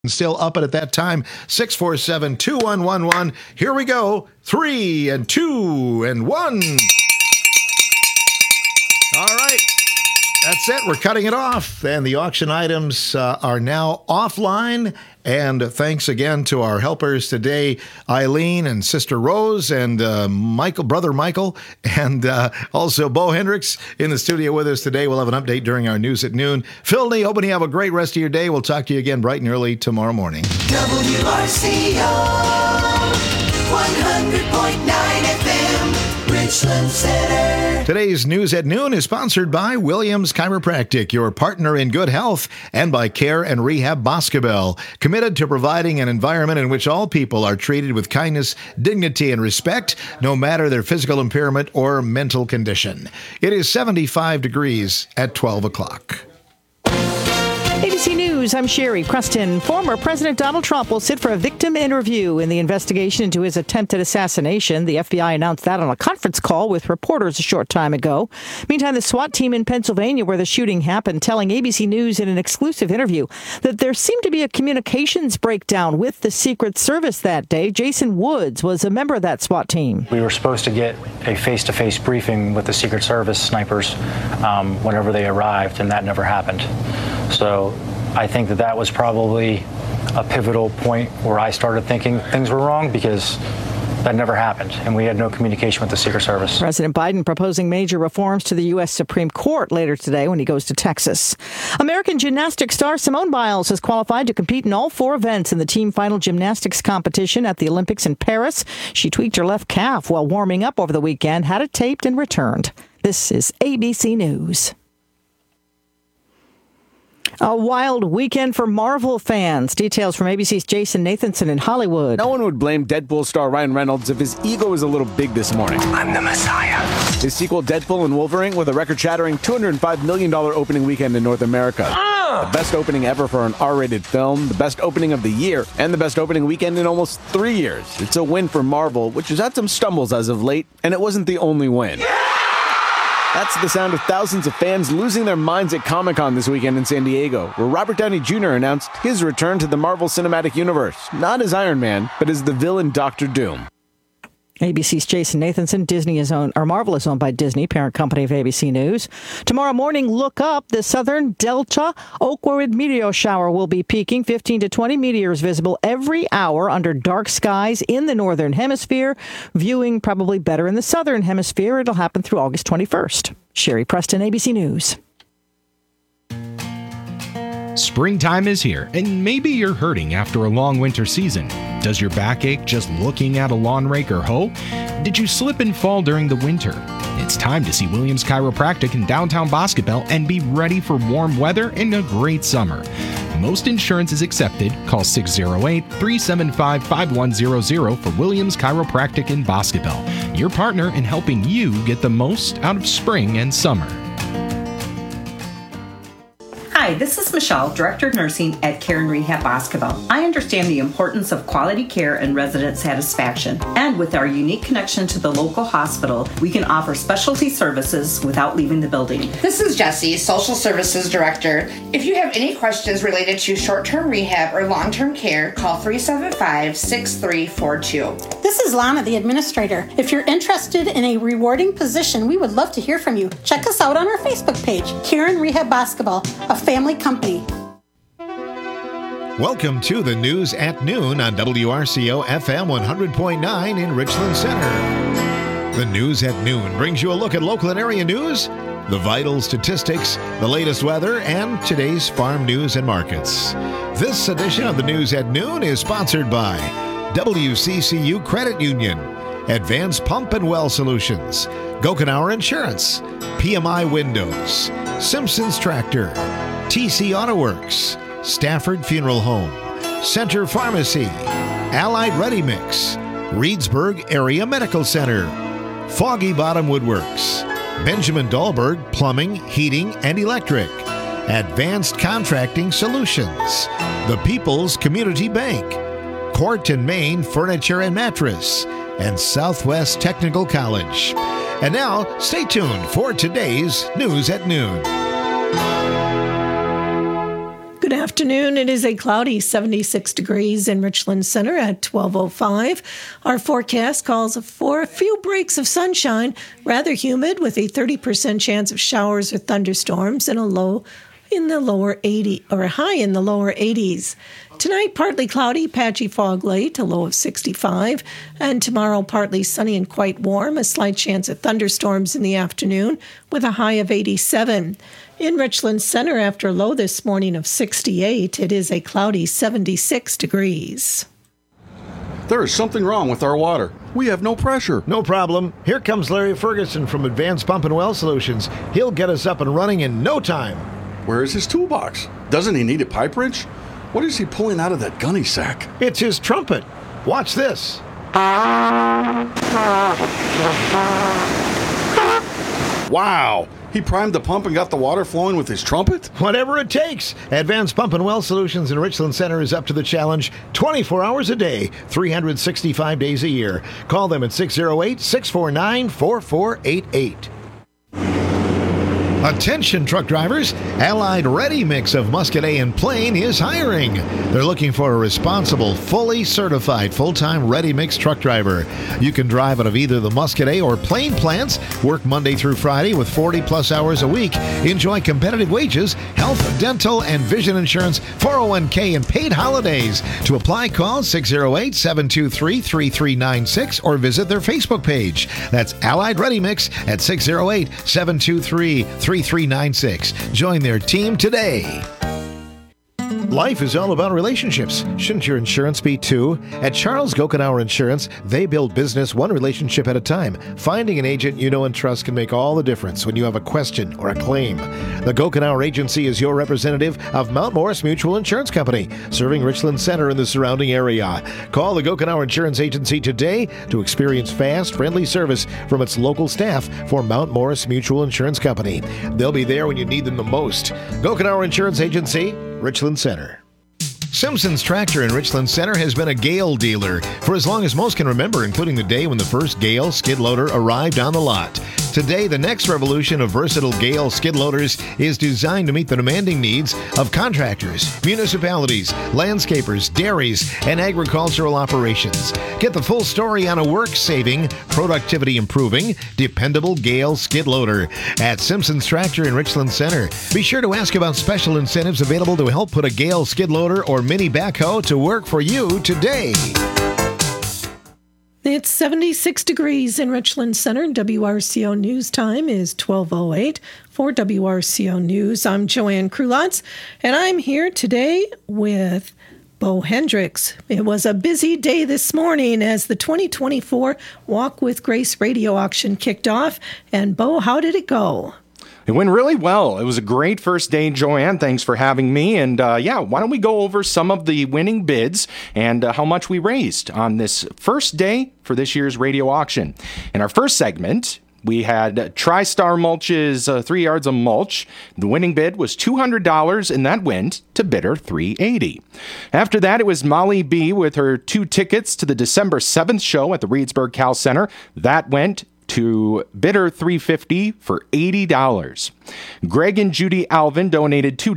Still up at that time, 647-2111. Here we go. 3 and 2 and 1. All right. That's it. We're cutting it off. And the auction items are now offline. And thanks again to our helpers today, Eileen and Sister Rose and Brother Michael, and also Bo Hendricks in the studio with us today. We'll have an update during our news at noon. Phil Lee, hoping you have a great rest of your day. We'll talk to you again bright and early tomorrow morning. WRCO 100.9 FM, Richland Center. Today's News at Noon is sponsored by Williams Chiropractic, your partner in good health, and by Care and Rehab Boscobel, committed to providing an environment in which all people are treated with kindness, dignity, and respect, no matter their physical impairment or mental condition. It is 75 degrees at 12 o'clock. ABC News, I'm Sherry Preston. Former President Donald Trump will sit for a victim interview in the investigation into his attempted assassination. The FBI announced that on a conference call with reporters a short time ago. Meantime, the SWAT team in Pennsylvania, where the shooting happened, telling ABC News in an exclusive interview that there seemed to be a communications breakdown with the Secret Service that day. Jason Woods was a member of that SWAT team. We were supposed to get a face-to-face briefing with the Secret Service snipers whenever they arrived, and that never happened. So I think that was probably a pivotal point where I started thinking things were wrong, because that never happened, and we had no communication with the Secret Service. President Biden proposing major reforms to the U.S. Supreme Court later today when he goes to Texas. American gymnastics star Simone Biles has qualified to compete in all 4 events in the team final gymnastics competition at the Olympics in Paris. She tweaked her left calf while warming up over the weekend, had it taped, and returned. This is ABC News. A wild weekend for Marvel fans. Details from ABC's Jason Nathanson in Hollywood. No one would blame Deadpool star Ryan Reynolds if his ego was a little big this morning. I'm the Messiah. His sequel, Deadpool and Wolverine, with a record-shattering $205 million opening weekend in North America. The best opening ever for an R-rated film, the best opening of the year, and the best opening weekend in almost 3 years. It's a win for Marvel, which has had some stumbles as of late, and it wasn't the only win. That's the sound of thousands of fans losing their minds at Comic-Con this weekend in San Diego, where Robert Downey Jr. announced his return to the Marvel Cinematic Universe, not as Iron Man, but as the villain Dr. Doom. ABC's Jason Nathanson. Marvel is owned by Disney, parent company of ABC News. Tomorrow morning, look up. The southern Delta Oakwood meteor shower will be peaking. 15 to 20 meteors visible every hour under dark skies in the northern hemisphere. Viewing probably better in the southern hemisphere. It'll happen through August 21st. Sherry Preston, ABC News. Springtime is here, and maybe you're hurting after a long winter season. Does your back ache just looking at a lawn rake or hoe? Did you slip and fall during the winter? It's time to see Williams Chiropractic in downtown Boscobel and be ready for warm weather and a great summer. Most insurance is accepted. Call 608-375-5100 for Williams Chiropractic in Boscobel, your partner in helping you get the most out of spring and summer. Hi, this is Michelle, Director of Nursing at Care and Rehab Boscobel. I understand the importance of quality care and resident satisfaction. And with our unique connection to the local hospital, we can offer specialty services without leaving the building. This is Jessie, Social Services Director. If you have any questions related to short-term rehab or long-term care, call 375-6342. This is Lana, the Administrator. If you're interested in a rewarding position, we would love to hear from you. Check us out on our Facebook page, Care and Rehab Boscobel, a family company. Welcome to the News at Noon on WRCO FM 100.9 in Richland Center. The News at Noon brings you a look at local and area news, the vital statistics, the latest weather, and today's farm news and markets. This edition of the News at Noon is sponsored by WCCU Credit Union, Advanced Pump and Well Solutions, Gokenauer Insurance, PMI Windows, Simpsons Tractor, TC Auto Works, Stafford Funeral Home, Center Pharmacy, Allied Ready Mix, Reedsburg Area Medical Center, Foggy Bottom Woodworks, Benjamin Dahlberg Plumbing, Heating, and Electric, Advanced Contracting Solutions, The People's Community Bank, Court and Main Furniture and Mattress, and Southwest Technical College. And now, stay tuned for today's News at Noon. Good afternoon. afternoon, it is a cloudy 76 degrees in Richland Center at 12:05. Our forecast calls for a few breaks of sunshine, rather humid with a 30% chance of showers or thunderstorms and a low in the lower 80 or high in the lower 80s. Tonight, partly cloudy, patchy fog late, a low of 65. And tomorrow, partly sunny and quite warm, a slight chance of thunderstorms in the afternoon with a high of 87. In Richland Center, after a low this morning of 68, it is a cloudy 76 degrees. There is something wrong with our water. We have no pressure. No problem. Here comes Larry Ferguson from Advanced Pump and Well Solutions. He'll get us up and running in no time. Where is his toolbox? Doesn't he need a pipe wrench? What is he pulling out of that gunny sack? It's his trumpet. Watch this. Wow! He primed the pump and got the water flowing with his trumpet? Whatever it takes. Advanced Pump and Well Solutions in Richland Center is up to the challenge 24 hours a day, 365 days a year. Call them at 608-649-4488. Attention truck drivers, Allied Ready Mix of Muscadet and Plain is hiring. They're looking for a responsible, fully certified, full-time Ready Mix truck driver. You can drive out of either the Muscadet or Plain plants, work Monday through Friday with 40-plus hours a week, enjoy competitive wages, health, dental, and vision insurance, 401k, and paid holidays. To apply, call 608-723-3396 or visit their Facebook page. That's Allied Ready Mix at 608-723-3396. Join their team today. Life is all about relationships. Shouldn't your insurance be too? At Charles Gokenauer Insurance, they build business one relationship at a time. Finding an agent you know and trust can make all the difference when you have a question or a claim. The Gokenauer Agency is your representative of Mount Morris Mutual Insurance Company, serving Richland Center and the surrounding area. Call the Gokenauer Insurance Agency today to experience fast, friendly service from its local staff for Mount Morris Mutual Insurance Company. They'll be there when you need them the most. Gokenauer Insurance Agency, Richland Center. Simpson's Tractor in Richland Center has been a Gale dealer for as long as most can remember, including the day when the first Gale skid loader arrived on the lot. Today, the next revolution of versatile Gale skid loaders is designed to meet the demanding needs of contractors, municipalities, landscapers, dairies, and agricultural operations. Get the full story on a work-saving, productivity-improving, dependable Gale skid loader at Simpson's Tractor in Richland Center. Be sure to ask about special incentives available to help put a Gale skid loader or mini backhoe to work for you today. It's 76 degrees in Richland Center. WRCO News Time is 12:08. For WRCO News, I'm Joanne Krulotz, and I'm here today with Bo Hendricks. It was a busy day this morning as the 2024 Walk with Grace radio auction kicked off. And Bo, how did it go? It went really well. It was a great first day, Joanne. Thanks for having me. And why don't we go over some of the winning bids and how much we raised on this first day for this year's radio auction. In our first segment, we had TriStar Mulch's 3 yards of mulch. The winning bid was $200, and that went to bidder $380. After that, it was Molly B. with her 2 tickets to the December 7th show at the Reedsburg Cal Center. That went to bidder $350 for $80. Greg and Judy Alvin donated 2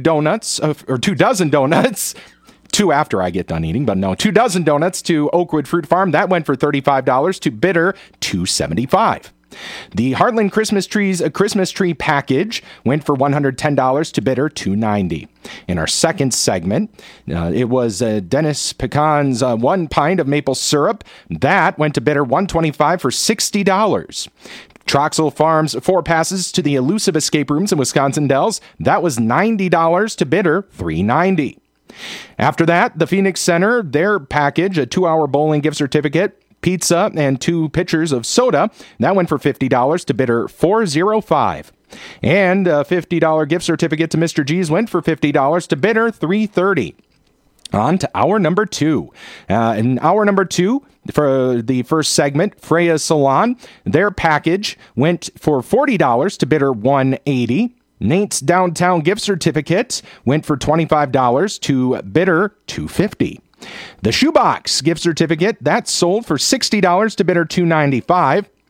dozen donuts. 2 after I get done eating, but no, 2 dozen donuts to Oakwood Fruit Farm. That went for $35 to bidder $275. The Heartland Christmas Trees, a Christmas tree package, went for $110 to bidder $290. In our second segment, it was Dennis Pecan's 1 pint of maple syrup. That went to bidder $125 for $60. Troxel Farms 4 passes to the elusive escape rooms in Wisconsin Dells. That was $90 to bidder $390. After that, the Phoenix Center, their package, a 2-hour bowling gift certificate, pizza, and 2 pitchers of soda. That went for $50 to bidder $405. And a $50 gift certificate to Mr. G's went for $50 to bidder $330. On to hour number 2. In hour number 2, for the first segment, Freya Salon, their package went for $40 to bidder $180. Nate's Downtown gift certificate went for $25 to bidder $250. The Shoebox gift certificate, that sold for $60 to bidder $295.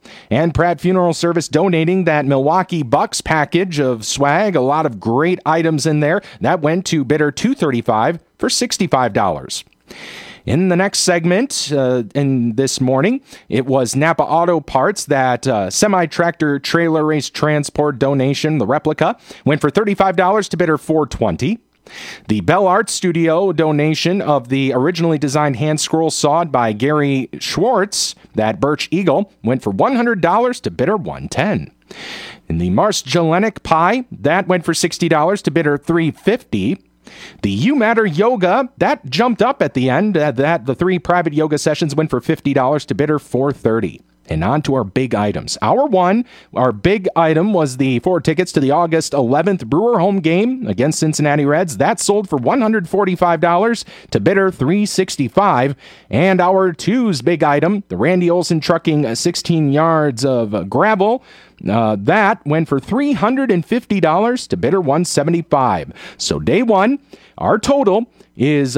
And Pratt Funeral Service donating that Milwaukee Bucks package of swag. A lot of great items in there. That went to bidder 235 for $65. In the next segment, in this morning, it was Napa Auto Parts. That semi-tractor trailer race transport donation, the replica, went for $35 to bidder $420. The Bell Art Studio donation of the originally designed hand scroll sawed by Gary Schwartz, that Birch Eagle, went for $100 to bidder $110. In the Mars Gelenic pie, that went for $60 to bidder $350. The You Matter Yoga, that jumped up at the end. The 3 private yoga sessions went for $50 to bidder $430. And on to our big items. Our big item was the 4 tickets to the August 11th Brewer home game against Cincinnati Reds. That sold for $145 to bidder $365. And our 2's big item, the Randy Olson Trucking 16 yards of gravel, that went for $350 to bidder $175. So day 1, our total is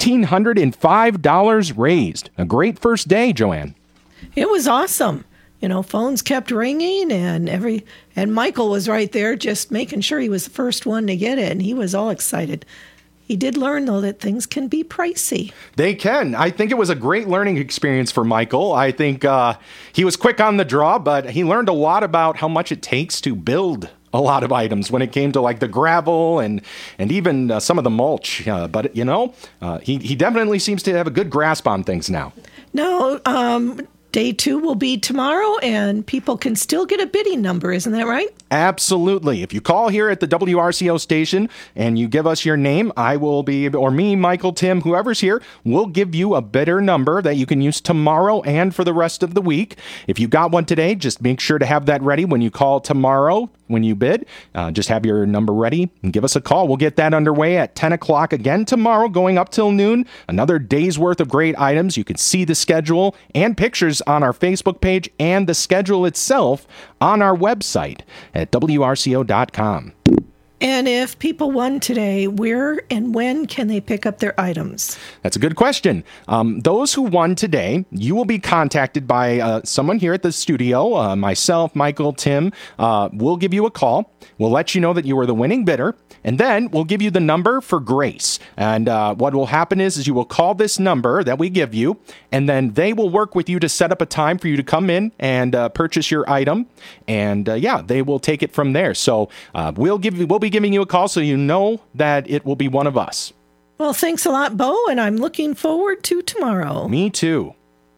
$1,605 raised. A great first day, Joanne. It was awesome. Phones kept ringing, and Michael was right there just making sure he was the first one to get it, and he was all excited. He did learn, though, that things can be pricey. They can. I think it was a great learning experience for Michael. I think he was quick on the draw, but he learned a lot about how much it takes to build a lot of items when it came to like the gravel and even some of the mulch. But he definitely seems to have a good grasp on things now. No, day 2 will be tomorrow, and people can still get a bidding number. Isn't that right? Absolutely. If you call here at the WRCO station and you give us your name, I will be, or me, Michael, Tim, whoever's here, will give you a bidder number that you can use tomorrow and for the rest of the week. If you got one today, just make sure to have that ready when you call tomorrow. When you bid, just have your number ready and give us a call. We'll get that underway at 10 o'clock again tomorrow, going up till noon. Another day's worth of great items. You can see the schedule and pictures on our Facebook page and the schedule itself on our website at WRCO.com. And if people won today, where and when can they pick up their items? That's a good question. Those who won today, you will be contacted by someone here at the studio, myself, Michael, Tim. We'll give you a call. We'll let you know that you were the winning bidder, and then we'll give you the number for Grace. And what will happen is you will call this number that we give you, and then they will work with you to set up a time for you to come in and purchase your item. And they will take it from there. So we'll be giving you a call so you know that it will be one of us. Well, thanks a lot, Bo, and I'm looking forward to tomorrow. Me too.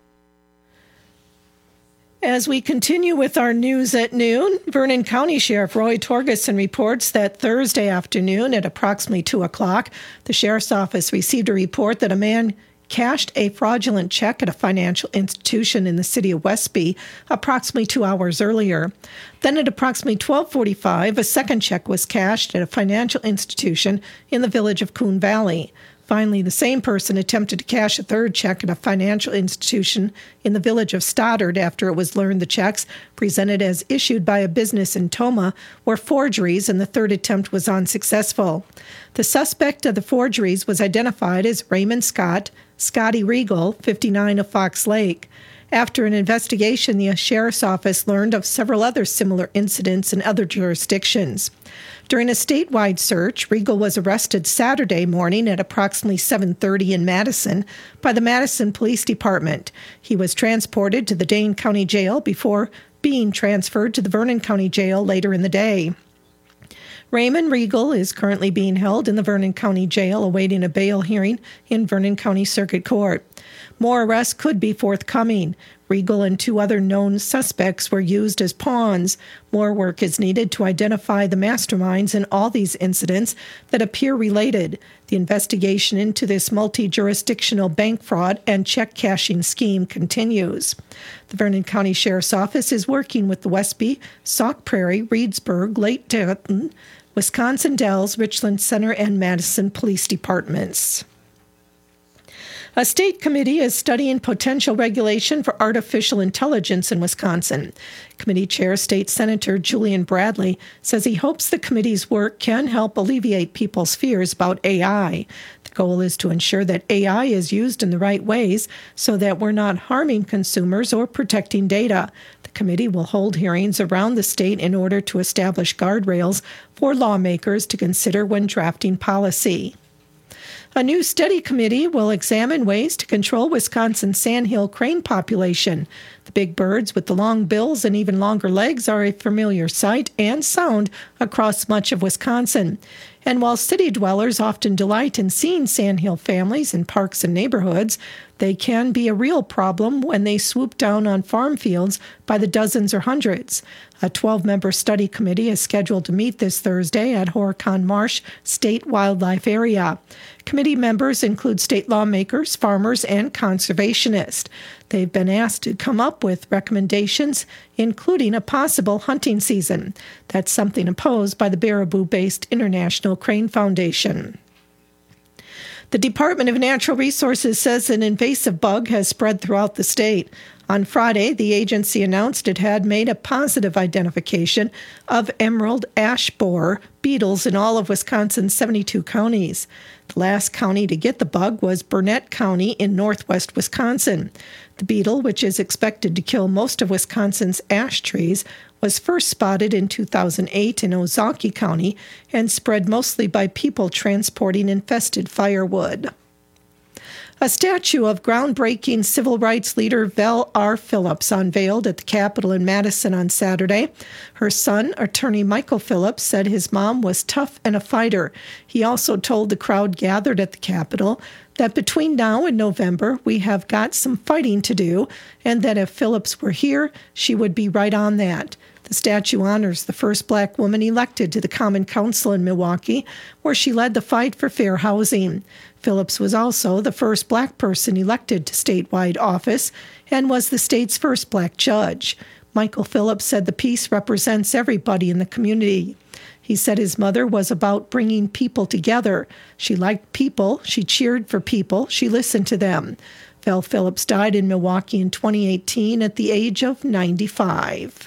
As we continue with our news at noon, Vernon County Sheriff Roy Torgerson reports that Thursday afternoon at approximately 2 o'clock, the Sheriff's Office received a report that a man cashed a fraudulent check at a financial institution in the city of Westby approximately 2 hours earlier. Then at approximately 12:45, a second check was cashed at a financial institution in the village of Coon Valley. Finally, the same person attempted to cash a third check at a financial institution in the village of Stoddard after it was learned the checks, presented as issued by a business in Toma, were forgeries, and the third attempt was unsuccessful. The suspect of the forgeries was identified as Raymond Scott, Scotty Regal, 59 of Fox Lake. After an investigation, the Sheriff's Office learned of several other similar incidents in other jurisdictions. During a statewide search, Regal was arrested Saturday morning at approximately 7:30 in Madison by the Madison Police Department. He was transported to the Dane County Jail before being transferred to the Vernon County Jail later in the day. Raymond Regal is currently being held in the Vernon County Jail awaiting a bail hearing in Vernon County Circuit Court. More arrests could be forthcoming. Regal and 2 other known suspects were used as pawns. More work is needed to identify the masterminds in all these incidents that appear related. The investigation into this multi-jurisdictional bank fraud and check cashing scheme continues. The Vernon County Sheriff's Office is working with the Westby, Sauk Prairie, Reedsburg, Lake Denton, Wisconsin Dells, Richland Center, and Madison Police Departments. A state committee is studying potential regulation for artificial intelligence in Wisconsin. Committee Chair State Senator Julian Bradley says he hopes the committee's work can help alleviate people's fears about AI. The goal is to ensure that AI is used in the right ways so that we're not harming consumers or protecting data. The committee will hold hearings around the state in order to establish guardrails for lawmakers to consider when drafting policy. A new study committee will examine ways to control Wisconsin's sandhill crane population. The big birds with the long bills and even longer legs are a familiar sight and sound across much of Wisconsin. And while city dwellers often delight in seeing sandhill families in parks and neighborhoods, they can be a real problem when they swoop down on farm fields by the dozens or hundreds. A 12-member study committee is scheduled to meet this Thursday at Horicon Marsh State Wildlife Area. Committee members include state lawmakers, farmers, and conservationists. They've been asked to come up with recommendations, including a possible hunting season. That's something opposed by the Baraboo-based International Crane Foundation. The Department of Natural Resources says an invasive bug has spread throughout the state. On Friday, the agency announced it had made a positive identification of emerald ash borer beetles in all of Wisconsin's 72 counties. The last county to get the bug was Burnett County in northwest Wisconsin. The beetle, which is expected to kill most of Wisconsin's ash trees, was first spotted in 2008 in Ozaukee County and spread mostly by people transporting infested firewood. A statue of groundbreaking civil rights leader Vel R. Phillips unveiled at the Capitol in Madison on Saturday. Her son, attorney Michael Phillips, said his mom was tough and a fighter. He also told the crowd gathered at the Capitol that between now and November, we have got some fighting to do, and that if Phillips were here, she would be right on that. The statue honors the first black woman elected to the Common Council in Milwaukee, where she led the fight for fair housing. Phillips was also the first black person elected to statewide office and was the state's first black judge. Michael Phillips said the piece represents everybody in the community. He said his mother was about bringing people together. She liked people, she cheered for people, she listened to them. Vel Phillips died in Milwaukee in 2018 at the age of 95.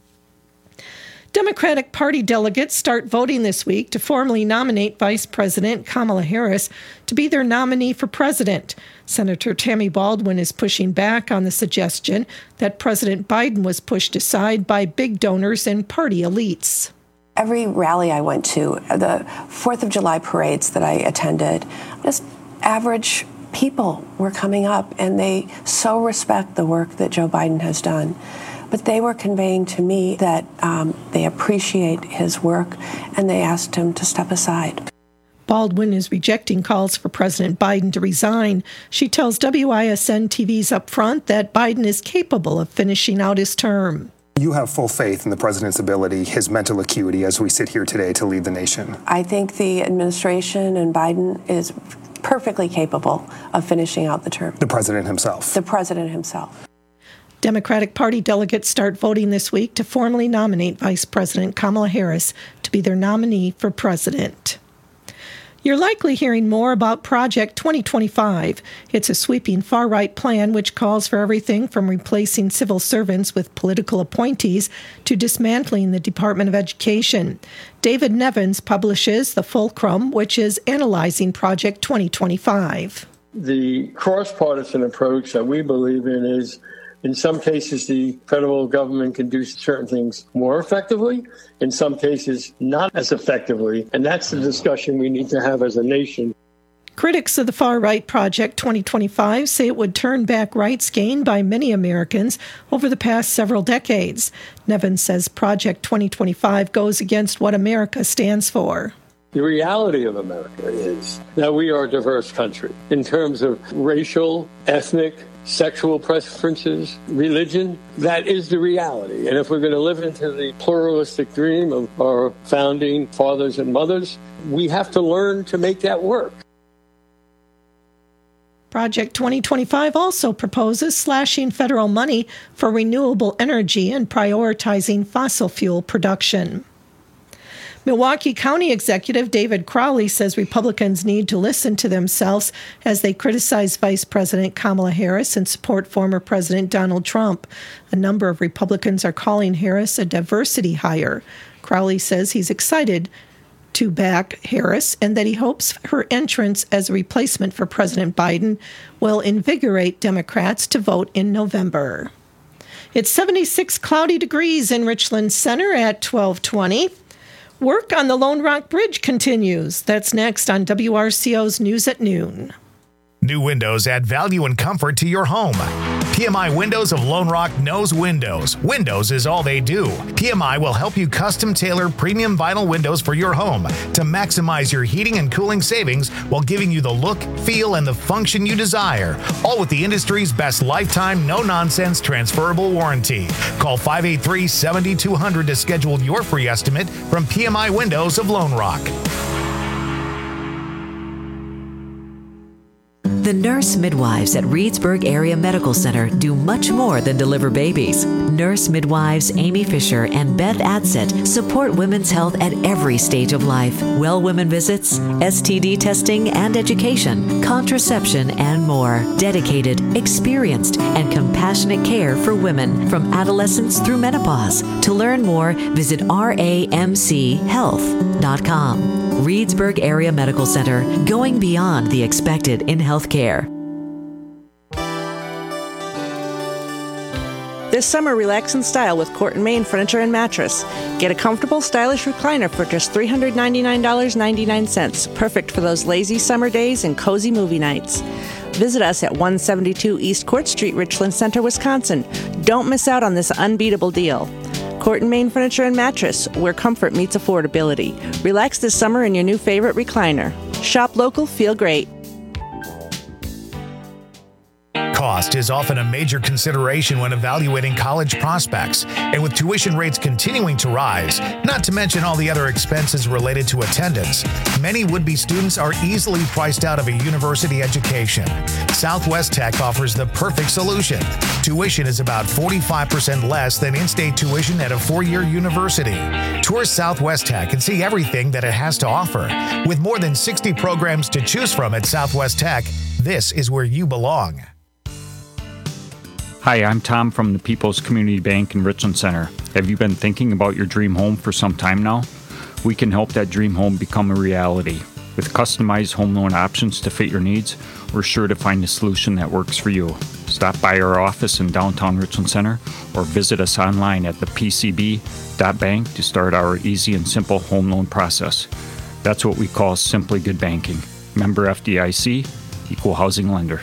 Democratic Party delegates start voting this week to formally nominate Vice President Kamala Harris to be their nominee for president. Senator Tammy Baldwin is pushing back on the suggestion that President Biden was pushed aside by big donors and party elites. Every rally I went to, the 4th of July parades that I attended, just average people were coming up, and they so respect the work that Joe Biden has done. But they were conveying to me that they appreciate his work, and they asked him to step aside. Baldwin is rejecting calls for President Biden to resign. She tells WISN TV's Up Front that Biden is capable of finishing out his term. You have full faith in the president's ability, his mental acuity, as we sit here today to lead the nation. I think the administration and Biden is perfectly capable of finishing out the term. The president himself. The president himself. Democratic Party delegates start voting this week to formally nominate Vice President Kamala Harris to be their nominee for president. You're likely hearing more about Project 2025. It's a sweeping far-right plan which calls for everything from replacing civil servants with political appointees to dismantling the Department of Education. David Nevins publishes The Fulcrum, which is analyzing Project 2025. The cross-partisan approach that we believe in is, in some cases, the federal government can do certain things more effectively, in some cases not as effectively, and that's the discussion we need to have as a nation. Critics of the far-right Project 2025 say it would turn back rights gained by many Americans over the past several decades. Nevins says Project 2025 goes against what America stands for. The reality of America is that we are a diverse country in terms of racial, ethnic, sexual preferences, religion. That is the reality. And if we're going to live into the pluralistic dream of our founding fathers and mothers, we have to learn to make that work. Project 2025 also proposes slashing federal money for renewable energy and prioritizing fossil fuel production. Milwaukee County Executive David Crowley says Republicans need to listen to themselves as they criticize Vice President Kamala Harris and support former President Donald Trump. A number of Republicans are calling Harris a diversity hire. Crowley says he's excited to back Harris and that he hopes her entrance as a replacement for President Biden will invigorate Democrats to vote in November. It's 76 cloudy degrees in Richland Center at 12:20. Work on the Lone Rock Bridge continues. That's next on WRCO's News at Noon. New windows add value and comfort to your home. PMI Windows of Lone Rock knows windows. Windows is all they do. PMI will help you custom tailor premium vinyl windows for your home to maximize your heating and cooling savings while giving you the look, feel, and the function you desire. All with the industry's best lifetime, no-nonsense transferable warranty. Call 583-7200 to schedule your free estimate from PMI Windows of Lone Rock. The nurse midwives at Reedsburg Area Medical Center do much more than deliver babies. Nurse midwives Amy Fisher and Beth Adset support women's health at every stage of life. Well women visits, STD testing and education, contraception, and more. Dedicated, experienced, and compassionate care for women from adolescence through menopause. To learn more, visit ramchealth.com. Reedsburg Area Medical Center, going beyond the expected in healthcare. This summer, relax in style with Court & Main Furniture and Mattress. Get a comfortable, stylish recliner for just $399.99. Perfect for those lazy summer days and cozy movie nights. Visit us at 172 East Court Street, Richland Center, Wisconsin. Don't miss out on this unbeatable deal. Court & Main Furniture and Mattress, where comfort meets affordability. Relax this summer in your new favorite recliner. Shop local, feel great. Cost is often a major consideration when evaluating college prospects, and with tuition rates continuing to rise, not to mention all the other expenses related to attendance, many would-be students are easily priced out of a university education. Southwest Tech offers the perfect solution. Tuition is about 45% less than in-state tuition at a four-year university. Tour Southwest Tech and see everything that it has to offer. With more than 60 programs to choose from at Southwest Tech, this is where you belong. Hi, I'm Tom from the People's Community Bank in Richland Center. Have you been thinking about your dream home for some time now? We can help that dream home become a reality. With customized home loan options to fit your needs, we're sure to find a solution that works for you. Stop by our office in downtown Richland Center or visit us online at thepcb.bank to start our easy and simple home loan process. That's what we call Simply Good Banking. Member FDIC, Equal Housing Lender.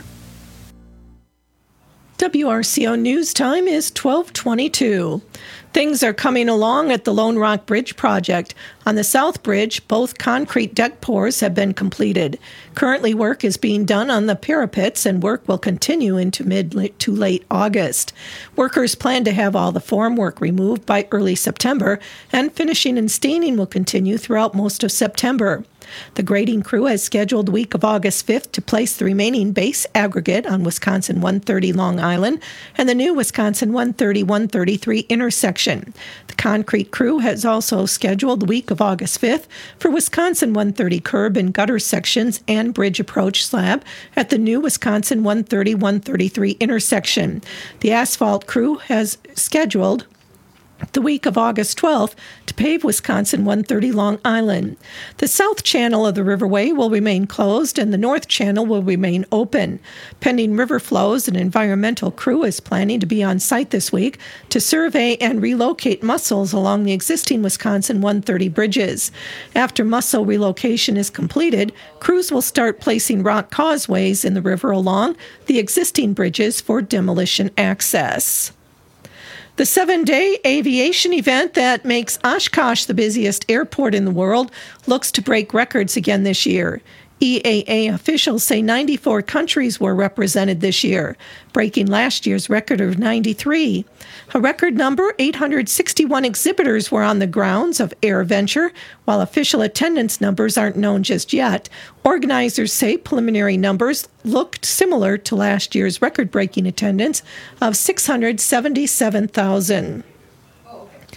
WRCO News Time is 12:22. Things are coming along at the Lone Rock Bridge project. On the South Bridge, both concrete deck pours have been completed. Currently, work is being done on the parapets, and work will continue into mid to late August. Workers plan to have all the formwork removed by early September, and finishing and staining will continue throughout most of September. The grading crew has scheduled the week of August 5th to place the remaining base aggregate on Wisconsin 130 Long Island and the new Wisconsin 130-133 intersection. The concrete crew has also scheduled the week of August 5th for Wisconsin 130 curb and gutter sections and bridge approach slab at the new Wisconsin 130-133 intersection. The asphalt crew has scheduled the week of August 12th to pave Wisconsin 130 Long Island. The south channel of the Riverway will remain closed and the north channel will remain open. Pending river flows, an environmental crew is planning to be on site this week to survey and relocate mussels along the existing Wisconsin 130 bridges. After mussel relocation is completed, crews will start placing rock causeways in the river along the existing bridges for demolition access. The 7-day aviation event that makes Oshkosh the busiest airport in the world looks to break records again this year. EAA officials say 94 countries were represented this year, breaking last year's record of 93. A record number, 861 exhibitors were on the grounds of AirVenture. While official attendance numbers aren't known just yet, organizers say preliminary numbers looked similar to last year's record-breaking attendance of 677,000.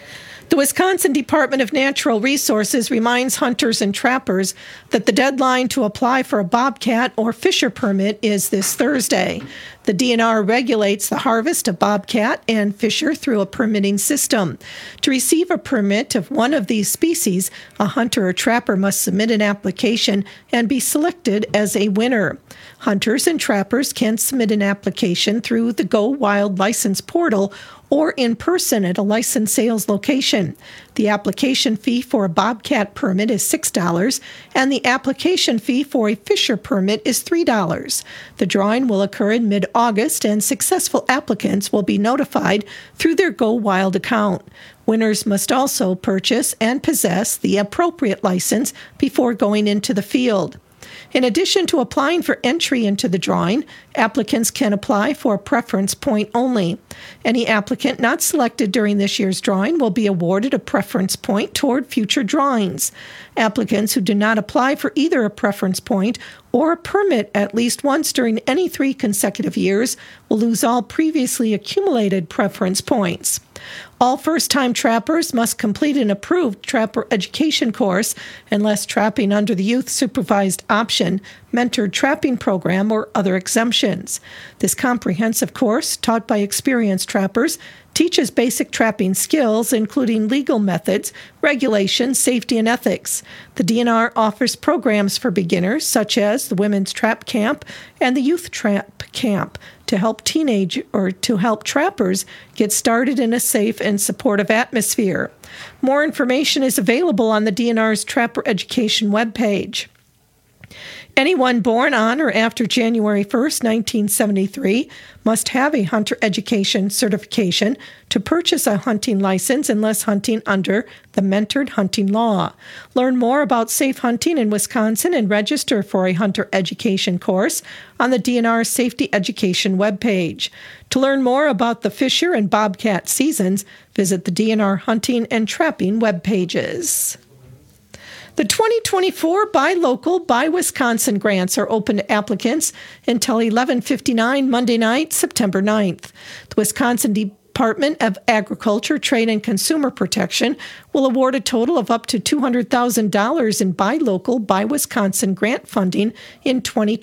The Wisconsin Department of Natural Resources reminds hunters and trappers that the deadline to apply for a bobcat or fisher permit is this Thursday. The DNR regulates the harvest of bobcat and fisher through a permitting system. To receive a permit of one of these species, a hunter or trapper must submit an application and be selected as a winner. Hunters and trappers can submit an application through the Go Wild license portal or in person at a licensed sales location. The application fee for a bobcat permit is $6, and the application fee for a fisher permit is $3. The drawing will occur in mid-August, and successful applicants will be notified through their Go Wild account. Winners must also purchase and possess the appropriate license before going into the field. In addition to applying for entry into the drawing, applicants can apply for a preference point only. Any applicant not selected during this year's drawing will be awarded a preference point toward future drawings. Applicants who do not apply for either a preference point or a permit at least once during any 3 consecutive years will lose all previously accumulated preference points. All first-time trappers must complete an approved trapper education course unless trapping under the Youth Supervised Option, Mentored Trapping Program, or other exemptions. This comprehensive course, taught by experienced trappers, teaches basic trapping skills, including legal methods, regulations, safety, and ethics. The DNR offers programs for beginners, such as the Women's Trap Camp and the Youth Trap Camp, to help trappers get started in a safe and supportive atmosphere. More information is available on the DNR's Trapper Education webpage. Anyone born on or after January 1st, 1973 must have a hunter education certification to purchase a hunting license unless hunting under the Mentored Hunting Law. Learn more about safe hunting in Wisconsin and register for a hunter education course on the DNR Safety Education webpage. To learn more about the fisher and bobcat seasons, visit the DNR Hunting and Trapping webpages. The 2024 Buy Local, Buy Wisconsin grants are open to applicants until 11:59 Monday night, September 9th. The Wisconsin Department of Agriculture, Trade, and Consumer Protection will award a total of up to $200,000 in Buy Local, Buy Wisconsin grant funding in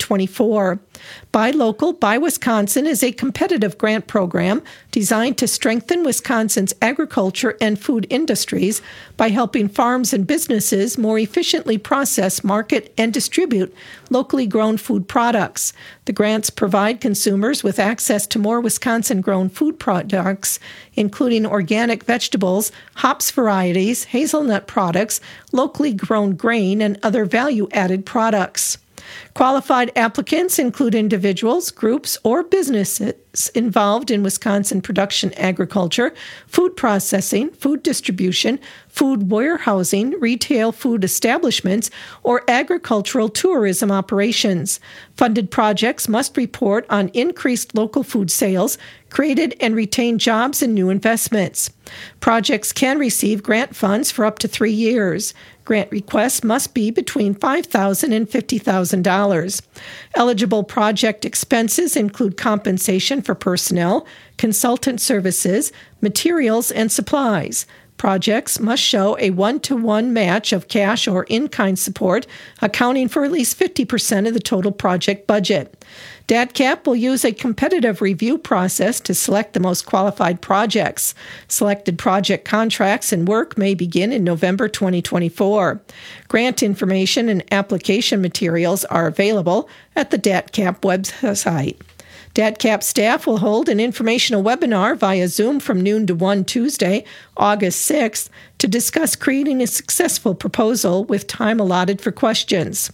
2024. Buy Local, Buy Wisconsin is a competitive grant program designed to strengthen Wisconsin's agriculture and food industries by helping farms and businesses more efficiently process, market, and distribute locally grown food products. The grants provide consumers with access to more Wisconsin-grown food products, including organic vegetables, hops varieties, hazelnut products, locally grown grain, and other value-added products. Qualified applicants include individuals, groups, or businesses involved in Wisconsin production agriculture, food processing, food distribution, food warehousing, retail food establishments, or agricultural tourism operations. Funded projects must report on increased local food sales, created and retained jobs, and new investments. Projects can receive grant funds for up to 3 years. Grant requests must be between $5,000 and $50,000. Eligible project expenses include compensation for personnel, consultant services, materials, and supplies. Projects must show a 1-to-1 match of cash or in-kind support, accounting for at least 50% of the total project budget. DATCAP will use a competitive review process to select the most qualified projects. Selected project contracts and work may begin in November 2024. Grant information and application materials are available at the DATCAP website. DATCAP staff will hold an informational webinar via Zoom from noon to 1 Tuesday, August 6th, to discuss creating a successful proposal with time allotted for questions.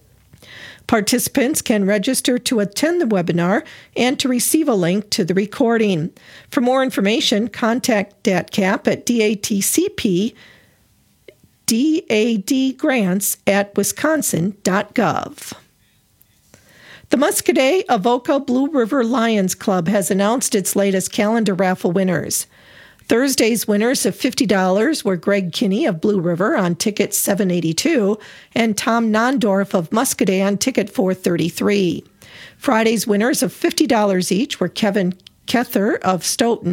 Participants can register to attend the webinar and to receive a link to the recording. For more information, contact DATCAP at datcpdadgrants@wisconsin.gov. The Muscadet Avoca Blue River Lions Club has announced its latest calendar raffle winners. Thursday's winners of $50 were Greg Kinney of Blue River on ticket 782 and Tom Nondorf of Muscadet on ticket 433. Friday's winners of $50 each were Kevin Kether of Stoughton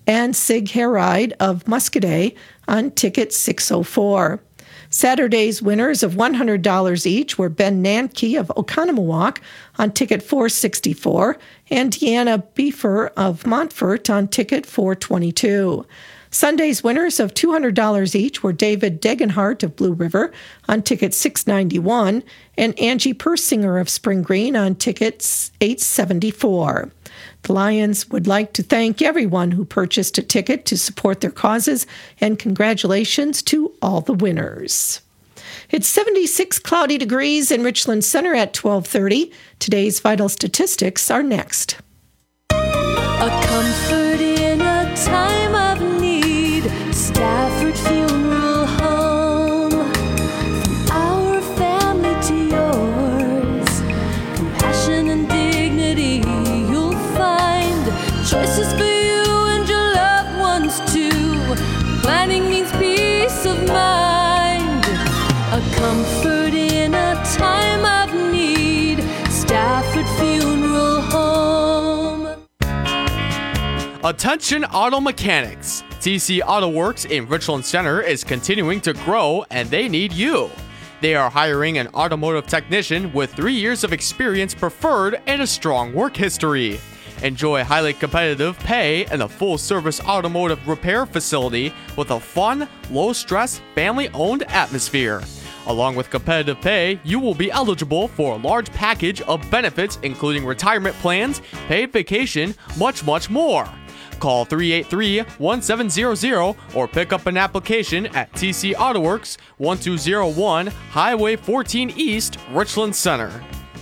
and Sig Hayride of Muscadet on ticket 604. Saturday's winners of $100 each were Ben Nanke of Oconomowoc on ticket 464 and Deanna Beefer of Montfort on ticket 422. Sunday's winners of $200 each were David Degenhart of Blue River on ticket 691 and Angie Persinger of Spring Green on ticket 874. The Lions would like to thank everyone who purchased a ticket to support their causes, and congratulations to all the winners. It's 76 cloudy degrees in Richland Center at 12:30. Today's vital statistics are next. A comfort in a time of need. Stafford Funeral Home. From our family to yours. Compassion and dignity you'll find. Choices for you and your loved ones too. Planning means peace of mind. A comfort in a time of need. Stafford Funeral Home. Attention auto mechanics. TC Auto Works in Richland Center is continuing to grow and they need you. They are hiring an automotive technician with 3 years of experience preferred and a strong work history. Enjoy highly competitive pay and a full-service automotive repair facility with a fun, low-stress, family-owned atmosphere. Along with competitive pay, you will be eligible for a large package of benefits including retirement plans, paid vacation, much more. Call 383-1700 or pick up an application at TC Auto Works, 1201 Highway 14 East, Richland Center.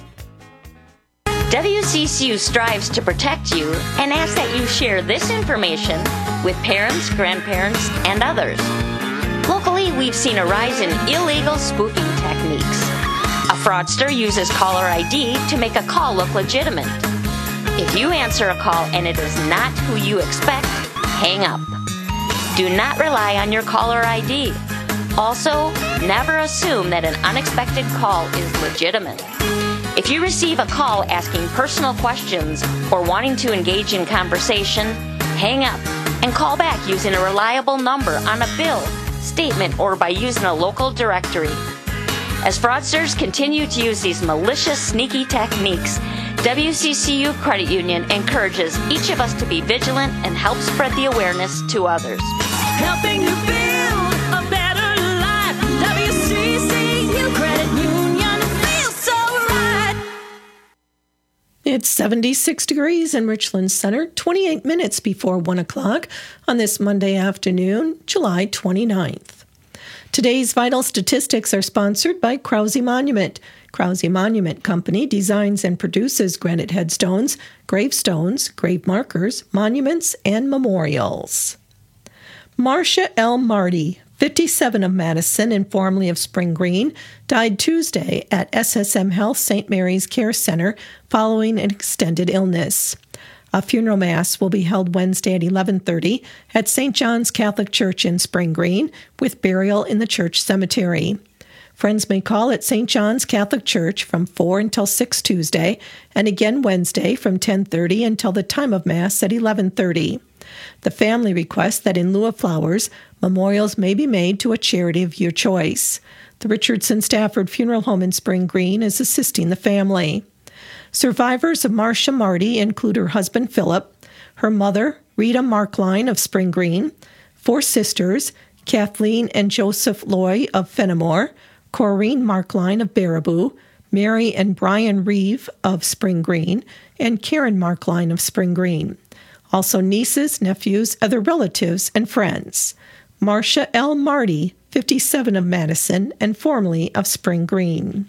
WCCU strives to protect you and asks that you share this information with parents, grandparents, and others. Locally, we've seen a rise in illegal spoofing techniques. A fraudster uses caller ID to make a call look legitimate. If you answer a call and it is not who you expect, hang up. Do not rely on your caller ID. Also, never assume that an unexpected call is legitimate. If you receive a call asking personal questions or wanting to engage in conversation, hang up and call back using a reliable number on a bill, statement, or by using a local directory. As fraudsters continue to use these malicious, sneaky techniques, WCCU Credit Union encourages each of us to be vigilant and help spread the awareness to others. Helping you build a better life. WCCU Credit Union feels so right. It's 76 degrees in Richland Center, 28 minutes before 1 o'clock on this Monday afternoon, July 29th. Today's vital statistics are sponsored by Krause Monument. Krause Monument Company designs and produces granite headstones, gravestones, grave markers, monuments, and memorials. Marcia L. Marty, 57 of Madison and formerly of Spring Green, died Tuesday at SSM Health St. Mary's Care Center following an extended illness. A funeral mass will be held Wednesday at 11:30 at St. John's Catholic Church in Spring Green, with burial in the church cemetery. Friends may call at St. John's Catholic Church from 4 until 6 Tuesday, and again Wednesday from 10:30 until the time of Mass at 11:30. The family requests that in lieu of flowers, memorials may be made to a charity of your choice. The Richardson Stafford Funeral Home in Spring Green is assisting the family. Survivors of Marcia Marty include her husband Philip, her mother Rita Markline of Spring Green, 4 sisters, Kathleen and Joseph Loy of Fenimore, Corrine Markline of Baraboo, Mary and Brian Reeve of Spring Green, and Karen Markline of Spring Green. Also nieces, nephews, other relatives, and friends. Marcia L. Marty, 57 of Madison and formerly of Spring Green.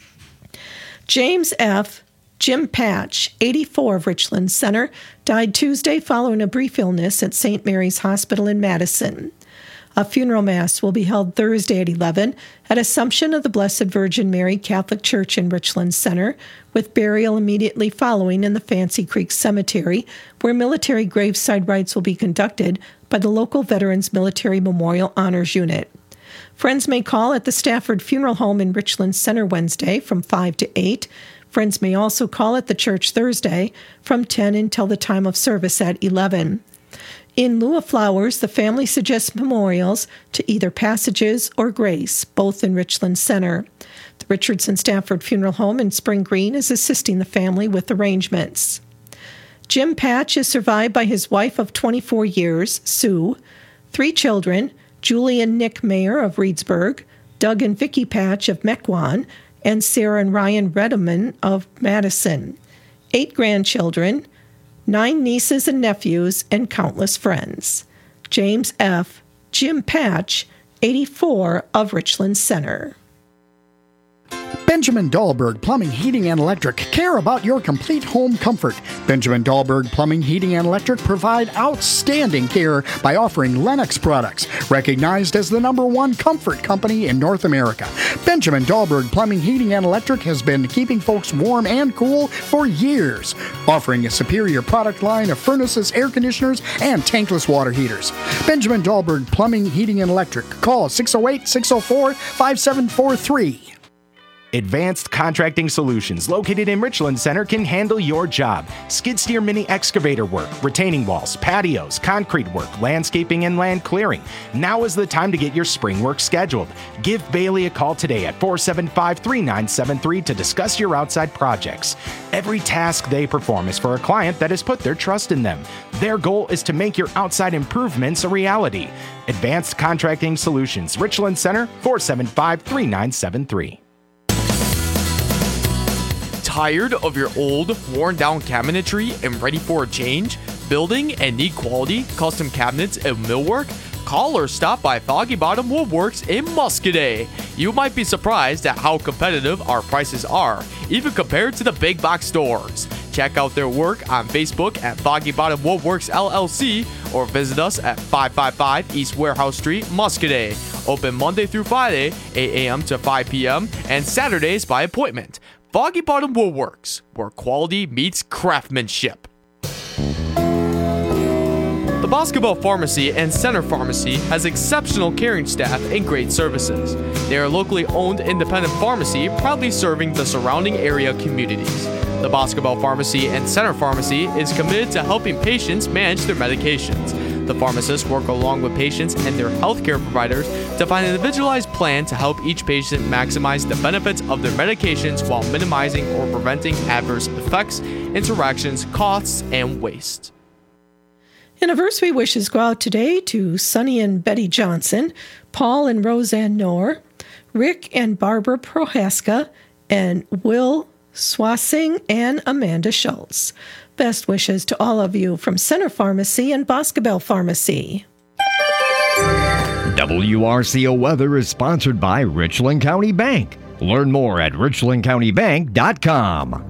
James F. Jim Patch, 84 of Richland Center, died Tuesday following a brief illness at St. Mary's Hospital in Madison. A funeral mass will be held Thursday at 11 at Assumption of the Blessed Virgin Mary Catholic Church in Richland Center, with burial immediately following in the Fancy Creek Cemetery, where military graveside rites will be conducted by the local Veterans Military Memorial Honors Unit. Friends may call at the Stafford Funeral Home in Richland Center Wednesday from 5 to 8. Friends may also call at the church Thursday from 10 until the time of service at 11. In lieu of flowers, the family suggests memorials to either Passages or Grace, both in Richland Center. The Richardson Stafford Funeral Home in Spring Green is assisting the family with arrangements. Jim Patch is survived by his wife of 24 years, Sue, 3 children, Julie and Nick Mayer of Reedsburg, Doug and Vicki Patch of Mequon, and Sarah and Ryan Redeman of Madison, 8 grandchildren, 9 nieces and nephews, and countless friends. James F. Jim Patch, 84, of Richland Center. Benjamin Dahlberg Plumbing, Heating, and Electric care about your complete home comfort. Benjamin Dahlberg Plumbing, Heating, and Electric provide outstanding care by offering Lennox products, recognized as the #1 comfort company in North America. Benjamin Dahlberg Plumbing, Heating, and Electric has been keeping folks warm and cool for years, offering a superior product line of furnaces, air conditioners, and tankless water heaters. Benjamin Dahlberg Plumbing, Heating, and Electric. Call 608-604-5743. Advanced Contracting Solutions, located in Richland Center, can handle your job. Skid steer mini excavator work, retaining walls, patios, concrete work, landscaping, and land clearing. Now is the time to get your spring work scheduled. Give Bailey a call today at 475-3973 to discuss your outside projects. Every task they perform is for a client that has put their trust in them. Their goal is to make your outside improvements a reality. Advanced Contracting Solutions, Richland Center, 475-3973. Tired of your old, worn-down cabinetry and ready for a change? Building and need quality, custom cabinets and millwork? Call or stop by Foggy Bottom Woodworks in Muscadet. You might be surprised at how competitive our prices are, even compared to the big box stores. Check out their work on Facebook at Foggy Bottom Woodworks LLC or visit us at 555 East Warehouse Street, Muscadet. Open Monday through Friday, 8 a.m. to 5 p.m. and Saturdays by appointment. Foggy Bottom Woodworks, where quality meets craftsmanship. The Boscobel Pharmacy and Center Pharmacy has exceptional caring staff and great services. They are a locally owned independent pharmacy proudly serving the surrounding area communities. The Boscobel Pharmacy and Center Pharmacy is committed to helping patients manage their medications. The pharmacists work along with patients and their healthcare providers to find an individualized plan to help each patient maximize the benefits of their medications while minimizing or preventing adverse effects, interactions, costs, and waste. Anniversary wishes go out today to Sonny and Betty Johnson, Paul and Roseanne Knorr, Rick and Barbara Prohaska, and Will Swassing and Amanda Schultz. Best wishes to all of you from Center Pharmacy and Boscobel Pharmacy. WRCO Weather is sponsored by Richland County Bank. Learn more at richlandcountybank.com.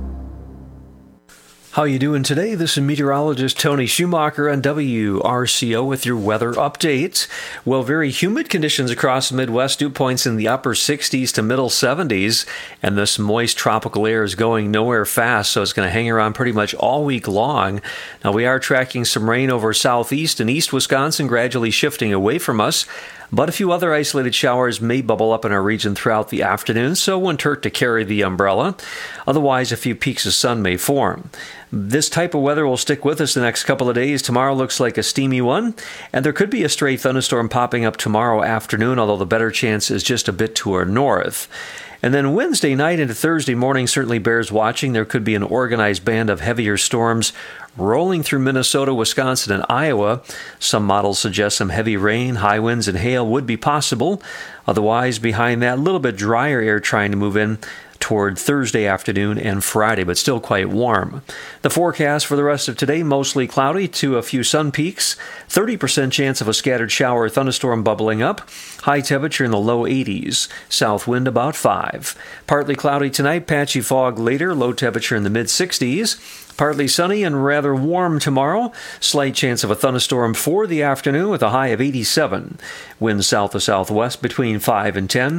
How you doing today? This is meteorologist Tony Schumacher on WRCO with your weather update. Well, very humid conditions across the Midwest, dew points in the upper 60s to middle 70s, and this moist tropical air is going nowhere fast, so it's going to hang around pretty much all week long. Now, we are tracking some rain over southeast and east Wisconsin, gradually shifting away from us. But a few other isolated showers may bubble up in our region throughout the afternoon, so it wouldn't hurt to carry the umbrella. Otherwise, a few peaks of sun may form. This type of weather will stick with us the next couple of days. Tomorrow looks like a steamy one, and there could be a stray thunderstorm popping up tomorrow afternoon, although the better chance is just a bit to our north. And then Wednesday night into Thursday morning certainly bears watching. There could be an organized band of heavier storms rolling through Minnesota, Wisconsin, and Iowa. Some models suggest some heavy rain, high winds, and hail would be possible. Otherwise, behind that, a little bit drier air trying to move in toward Thursday afternoon and Friday, but still quite warm. The forecast for the rest of today, mostly cloudy to a few sun peaks, 30% chance of a scattered shower or thunderstorm bubbling up, high temperature in the low 80s, south wind about 5. Partly cloudy tonight, patchy fog later, low temperature in the mid-60s. Partly sunny and rather warm tomorrow. Slight chance of a thunderstorm for the afternoon with a high of 87. Winds south to southwest between 5 and 10.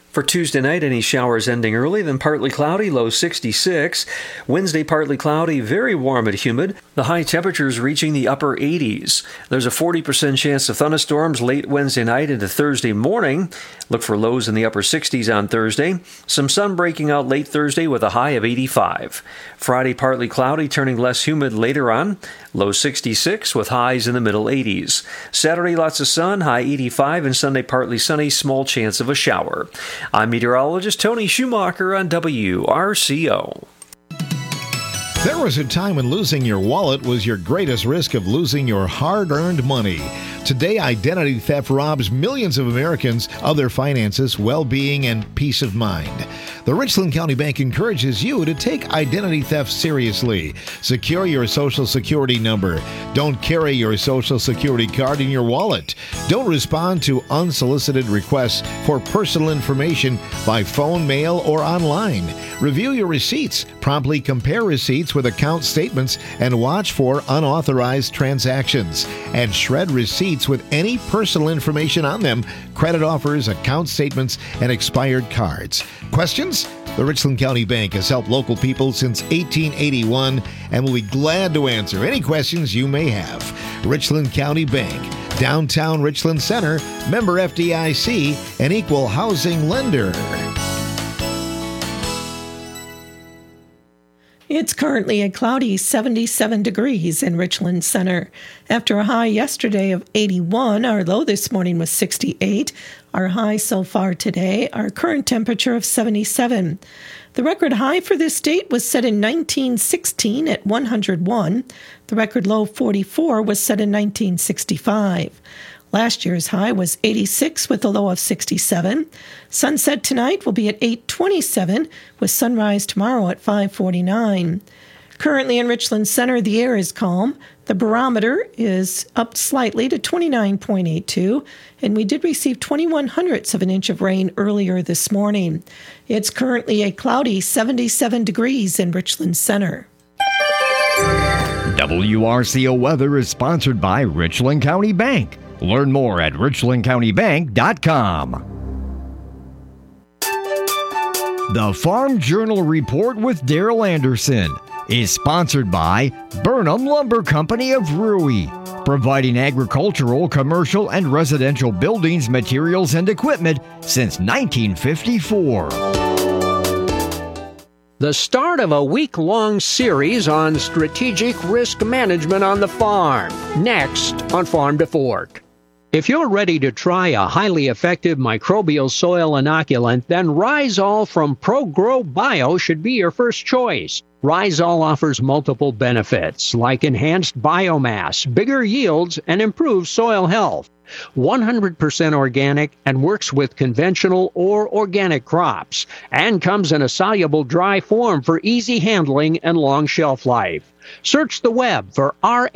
For Tuesday night, any showers ending early, then partly cloudy, low 66. Wednesday, partly cloudy, very warm and humid. The high temperatures reaching the upper 80s. There's a 40% chance of thunderstorms late Wednesday night into Thursday morning. Look for lows in the upper 60s on Thursday. Some sun breaking out late Thursday with a high of 85. Friday, partly cloudy, turning less humid later on. Low 66 with highs in the middle 80s. Saturday, lots of sun, high 85, and Sunday, partly sunny, small chance of a shower. I'm meteorologist Tony Schumacher on WRCO. There was a time when losing your wallet was your greatest risk of losing your hard-earned money. Today, identity theft robs millions of Americans of their finances, well-being, and peace of mind. The Richland County Bank encourages you to take identity theft seriously. Secure your Social Security number. Don't carry your Social Security card in your wallet. Don't respond to unsolicited requests for personal information by phone, mail, or online. Review your receipts. Promptly compare receipts with account statements and watch for unauthorized transactions. And shred receipts with any personal information on them, credit offers, account statements, and expired cards. Questions? The Richland County Bank has helped local people since 1881 and will be glad to answer any questions you may have. Richland County Bank, downtown Richland Center, member FDIC, an equal housing lender. It's currently a cloudy 77 degrees in Richland Center. After a high yesterday of 81, our low this morning was 68. Our high so far today, our current temperature of 77. The record high for this date was set in 1916 at 101. The record low 44 was set in 1965. Last year's high was 86 with a low of 67. Sunset tonight will be at 8:27 with sunrise tomorrow at 5:49. Currently in Richland Center, the air is calm. The barometer is up slightly to 29.82, and we did receive 0.21 of an inch of rain earlier this morning. It's currently a cloudy 77 degrees in Richland Center. WRCO weather is sponsored by Richland County Bank. Learn more at richlandcountybank.com. The Farm Journal Report with Daryl Anderson is sponsored by Burnham Lumber Company of Rui, providing agricultural, commercial, and residential buildings, materials, and equipment since 1954. The start of a week-long series on strategic risk management on the farm. Next on Farm to Fork. If you're ready to try a highly effective microbial soil inoculant, then Rhizol from ProGrow Bio should be your first choice. Rhizol offers multiple benefits like enhanced biomass, bigger yields, and improved soil health. 100% organic and works with conventional or organic crops, and comes in a soluble dry form for easy handling and long shelf life. Search the web for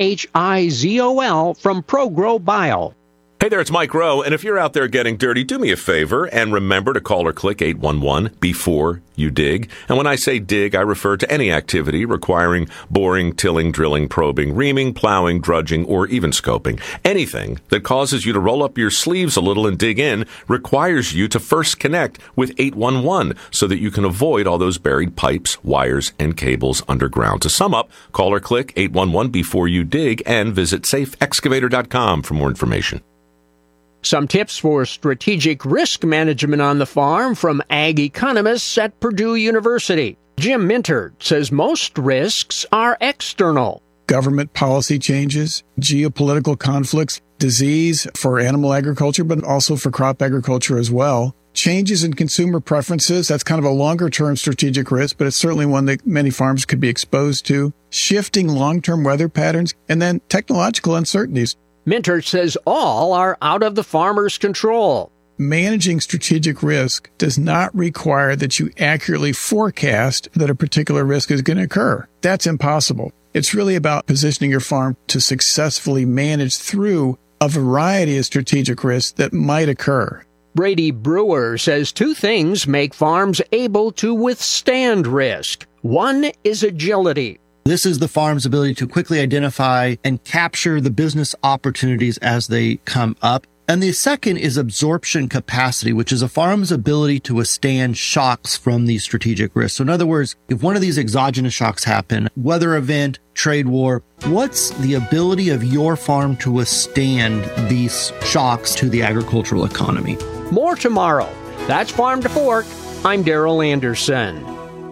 RHIZOL from ProGrow Bio. Hey there, it's Mike Rowe, and if you're out there getting dirty, do me a favor and remember to call or click 811 before you dig. And when I say dig, I refer to any activity requiring boring, tilling, drilling, probing, reaming, plowing, drudging, or even scoping. Anything that causes you to roll up your sleeves a little and dig in requires you to first connect with 811 so that you can avoid all those buried pipes, wires, and cables underground. To sum up, call or click 811 before you dig and visit safeexcavator.com for more information. Some tips for strategic risk management on the farm from ag economists at Purdue University. Jim Mintert says most risks are external. Government policy changes, geopolitical conflicts, disease for animal agriculture, but also for crop agriculture as well. Changes in consumer preferences, that's kind of a longer-term strategic risk, but it's certainly one that many farms could be exposed to. Shifting long-term weather patterns, and then technological uncertainties. Mintert says all are out of the farmer's control. Managing strategic risk does not require that you accurately forecast that a particular risk is going to occur. That's impossible. It's really about positioning your farm to successfully manage through a variety of strategic risks that might occur. Brady Brewer says two things make farms able to withstand risk. One is agility. This is the farm's ability to quickly identify and capture the business opportunities as they come up. And the second is absorption capacity, which is a farm's ability to withstand shocks from these strategic risks. So in other words, if one of these exogenous shocks happen, weather event, trade war, what's the ability of your farm to withstand these shocks to the agricultural economy? More tomorrow. That's Farm to Fork. I'm Darrell Anderson.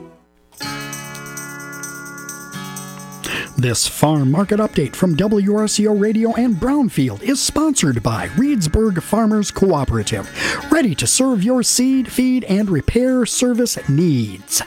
This farm market update from WRCO Radio and Brownfield is sponsored by Reedsburg Farmers Cooperative, ready to serve your seed, feed, and repair service needs.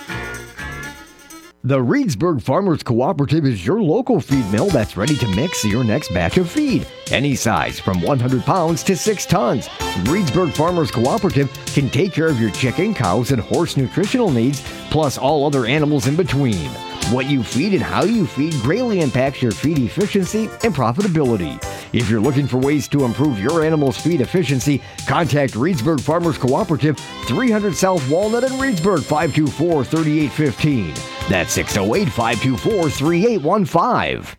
The Reedsburg Farmers Cooperative is your local feed mill that's ready to mix your next batch of feed. Any size, from 100 pounds to 6 tons. Reedsburg Farmers Cooperative can take care of your chicken, cows, and horse nutritional needs, plus all other animals in between. What you feed and how you feed greatly impacts your feed efficiency and profitability. If you're looking for ways to improve your animal's feed efficiency, contact Reedsburg Farmers Cooperative, 300 South Walnut in Reedsburg, 524-3815. That's 608-524-3815.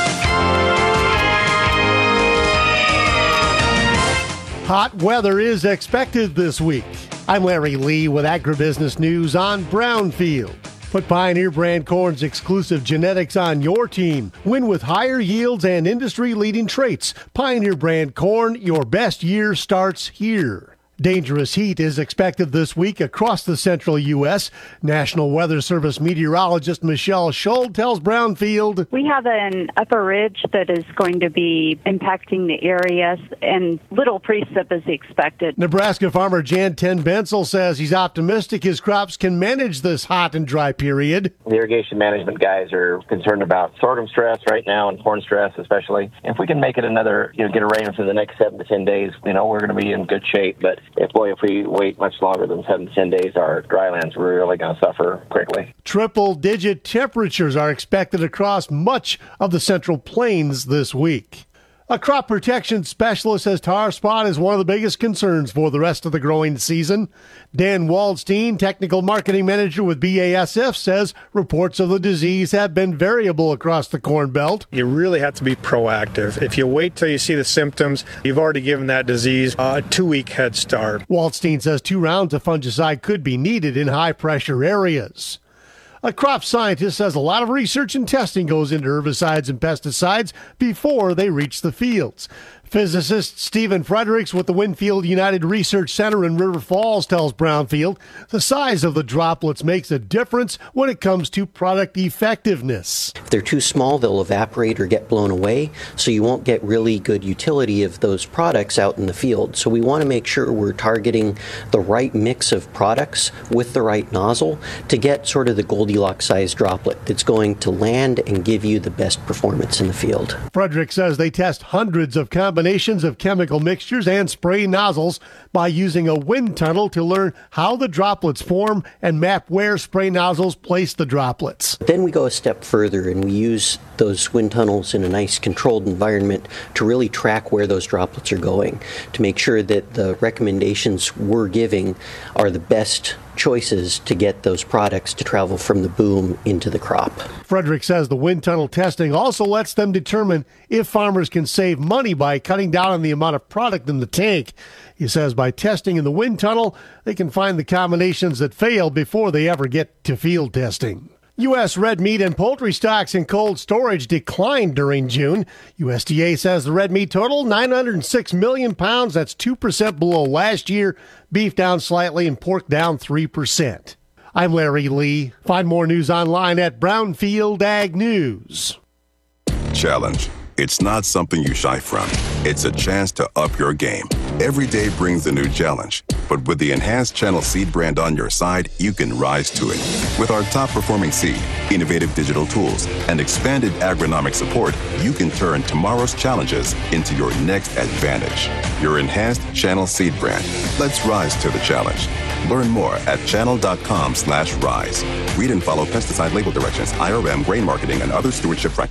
Hot weather is expected this week. I'm Larry Lee with Agribusiness News on Brownfield. Put Pioneer brand corn's exclusive genetics on your team. Win with higher yields and industry-leading traits. Pioneer brand corn, your best year starts here. Dangerous heat is expected this week across the central U.S. National Weather Service meteorologist Michelle Scholl tells Brownfield, we have an upper ridge that is going to be impacting the area, and little precip is expected. Nebraska farmer Jan Ten Bensel says he's optimistic his crops can manage this hot and dry period. The irrigation management guys are concerned about sorghum stress right now and corn stress especially. If we can make it another, get a rain for the next 7 to 10 days, we're going to be in good shape. But if we wait much longer than 7 to 10 days, our drylands are really going to suffer quickly. Triple-digit temperatures are expected across much of the Central Plains this week. A crop protection specialist says tar spot is one of the biggest concerns for the rest of the growing season. Dan Waldstein, technical marketing manager with BASF, says reports of the disease have been variable across the Corn Belt. You really have to be proactive. If you wait till you see the symptoms, you've already given that disease a 2-week head start. Waldstein says 2 rounds of fungicide could be needed in high-pressure areas. A crop scientist says a lot of research and testing goes into herbicides and pesticides before they reach the fields. Physicist Stephen Fredericks with the Winfield United Research Center in River Falls tells Brownfield the size of the droplets makes a difference when it comes to product effectiveness. If they're too small, they'll evaporate or get blown away, so you won't get really good utility of those products out in the field. So we want to make sure we're targeting the right mix of products with the right nozzle to get sort of the Goldilocks size droplet that's going to land and give you the best performance in the field. Fredericks says they test hundreds of combinations of chemical mixtures and spray nozzles by using a wind tunnel to learn how the droplets form and map where spray nozzles place the droplets. Then we go a step further and we use those wind tunnels in a nice controlled environment to really track where those droplets are going, to make sure that the recommendations we're giving are the best choices to get those products to travel from the boom into the crop. Frederick says the wind tunnel testing also lets them determine if farmers can save money by cutting down on the amount of product in the tank. He says by testing in the wind tunnel, they can find the combinations that fail before they ever get to field testing. U.S. red meat and poultry stocks in cold storage declined during June. USDA says the red meat total, 906 million pounds. That's 2% below last year. Beef down slightly and pork down 3%. I'm Larry Lee. Find more news online at Brownfield Ag News. Challenge. It's not something you shy from. It's a chance to up your game. Every day brings a new challenge. But with the enhanced Channel Seed brand on your side, you can rise to it. With our top-performing seed, innovative digital tools, and expanded agronomic support, you can turn tomorrow's challenges into your next advantage. Your enhanced Channel Seed brand. Let's rise to the challenge. Learn more at channel.com/rise. Read and follow pesticide label directions, IRM, grain marketing, and other stewardship practices.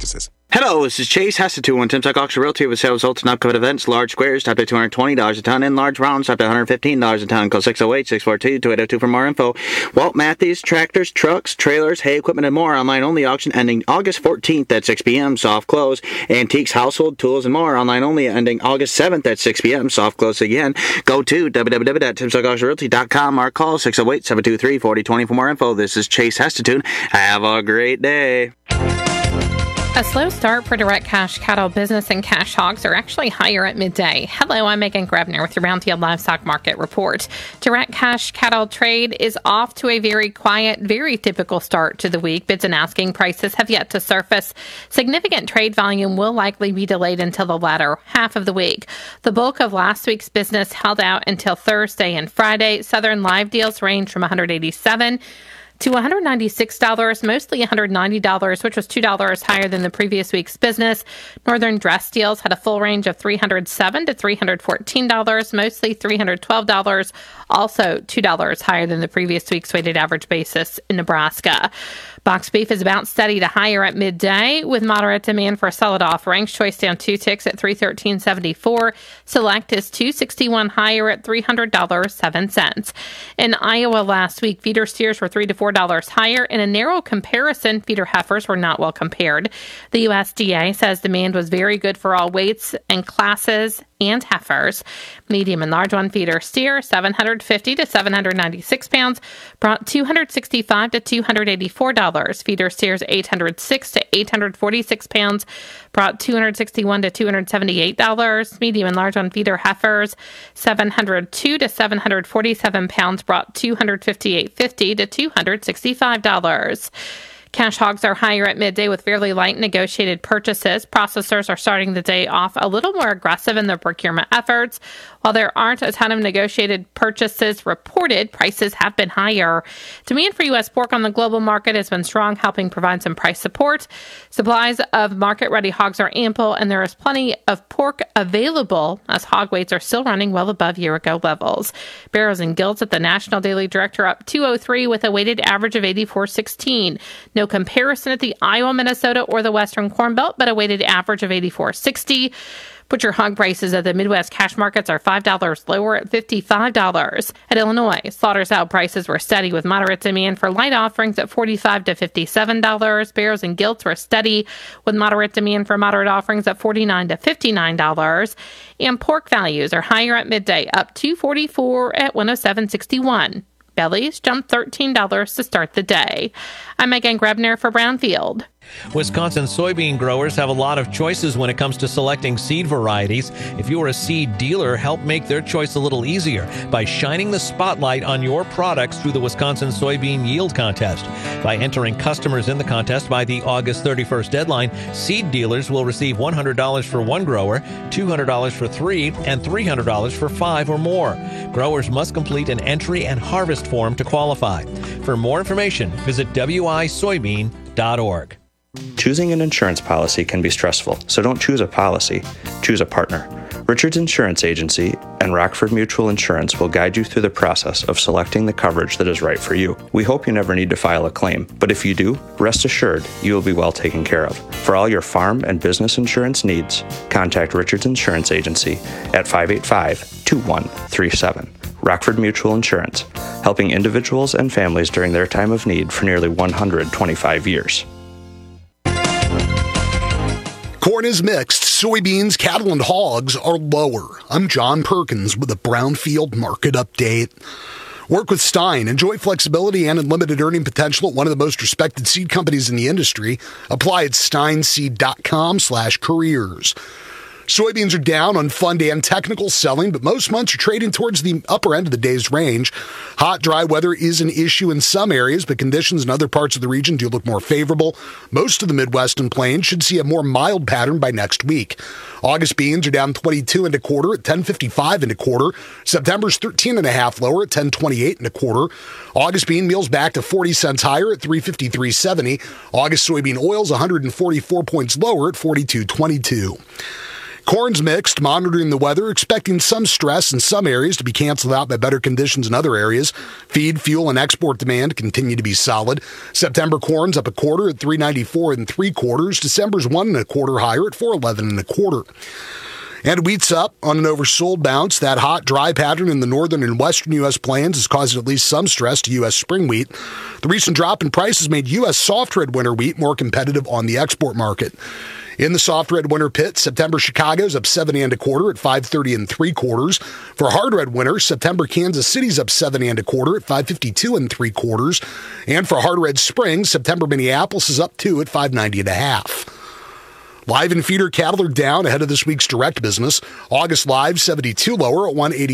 Hello, this is Chase Hestetune on Timstock Auction Realty with sales results and upcoming events. Large squares top at $220 a ton and large rounds top at $115 a ton. Call 608-642-2802 for more info. Walt Matthews, tractors, trucks, trailers, hay equipment, and more. Online only auction ending August 14th at 6 p.m. Soft close. Antiques, household, tools, and more. Online only ending August 7th at 6 p.m. Soft close again. Go to www.timstockauctionrealty.com or call 608-723-4020 for more info. This is Chase Hestetune. Have a great day. A slow start for direct cash cattle business and cash hogs are actually higher at midday. Hello, I'm Megan Grebner with your Brownfield Livestock Market Report. Direct cash cattle trade is off to a very quiet, very typical start to the week. Bids and asking prices have yet to surface. Significant trade volume will likely be delayed until the latter half of the week. The bulk of last week's business held out until Thursday and Friday. Southern live deals range from $187 to $196, mostly $190, which was $2 higher than the previous week's business. Northern dress deals had a full range of $307 to $314, mostly $312, also $2 higher than the previous week's weighted average basis in Nebraska. Box beef is about steady to higher at midday, with moderate demand for solid offerings. Choice down 2 ticks at $313.74. Select is $261 higher at $300.07. In Iowa last week, feeder steers were $3 to $4 higher. In a narrow comparison, feeder heifers were not well compared. The USDA says demand was very good for all weights and classes and heifers. Medium and large one feeder steer, 750 to 796 pounds, brought $265 to $284. Feeder steers, 806 to 846 pounds, brought $261 to $278. Medium and large on feeder heifers, 702 to 747 pounds, brought $258.50 to $265. Cash hogs are higher at midday with fairly light negotiated purchases. Processors are starting the day off a little more aggressive in their procurement efforts. While there aren't a ton of negotiated purchases reported, prices have been higher. Demand for U.S. pork on the global market has been strong, helping provide some price support. Supplies of market-ready hogs are ample, and there is plenty of pork available as hog weights are still running well above year-ago levels. Barrows and Gilts at the National Daily Director up 203 with a weighted average of 84.16. No comparison at the Iowa, Minnesota, or the Western Corn Belt, but a weighted average of 84.60. Butcher hog prices at the Midwest cash markets are $5 lower at $55. At Illinois, slaughter sow prices were steady with moderate demand for light offerings at $45 to $57. Barrows and Gilts were steady with moderate demand for moderate offerings at $49 to $59. And pork values are higher at midday, up $2.44 at $107.61. Bellies jumped $13 to start the day. I'm Megan Grebner for Brownfield. Wisconsin soybean growers have a lot of choices when it comes to selecting seed varieties. If you are a seed dealer, help make their choice a little easier by shining the spotlight on your products through the Wisconsin Soybean Yield Contest. By entering customers in the contest by the August 31st deadline, seed dealers will receive $100 for one grower, $200 for 3, and $300 for 5 or more. Growers must complete an entry and harvest form to qualify. For more information, visit wisoybean.org. Choosing an insurance policy can be stressful, so don't choose a policy. Choose a partner. Richards Insurance Agency and Rockford Mutual Insurance will guide you through the process of selecting the coverage that is right for you. We hope you never need to file a claim, but if you do, rest assured you will be well taken care of. For all your farm and business insurance needs, contact Richards Insurance Agency at 585-2137. Rockford Mutual Insurance, helping individuals and families during their time of need for nearly 125 years. Corn is mixed. Soybeans, cattle, and hogs are lower. I'm John Perkins with a Brownfield Market Update. Work with Stein. Enjoy flexibility and unlimited earning potential at one of the most respected seed companies in the industry. Apply at steinseed.com/careers. Soybeans are down on fund and technical selling, but most months are trading towards the upper end of the day's range. Hot, dry weather is an issue in some areas, but conditions in other parts of the region do look more favorable. Most of the Midwest and Plains should see a more mild pattern by next week. August beans are down 22 and a quarter at 10.55 and a quarter. September's 13 and a half lower at 10.28 and a quarter. August bean meal's back to 40 cents higher at 353.70. August soybean oil's 144 points lower at 42.22. Corn's mixed, monitoring the weather, expecting some stress in some areas to be canceled out by better conditions in other areas. Feed, fuel, and export demand continue to be solid. September corn's up a quarter at 3.94 3/4. December's 1 1/4 higher at 4.11 1/4. And wheat's up on an oversold bounce. That hot, dry pattern in the northern and western U.S. plains has caused at least some stress to U.S. spring wheat. The recent drop in prices made U.S. soft red winter wheat more competitive on the export market. In the soft red winter pit, September Chicago's up 7 1/4 at 5.30 3/4. For hard red winter, September Kansas City's up 7 1/4 at 5.52 3/4. And for hard red spring, September Minneapolis is up 2 at 5.90 1/2. Live and feeder cattle are down ahead of this week's direct business. August live 72 lower at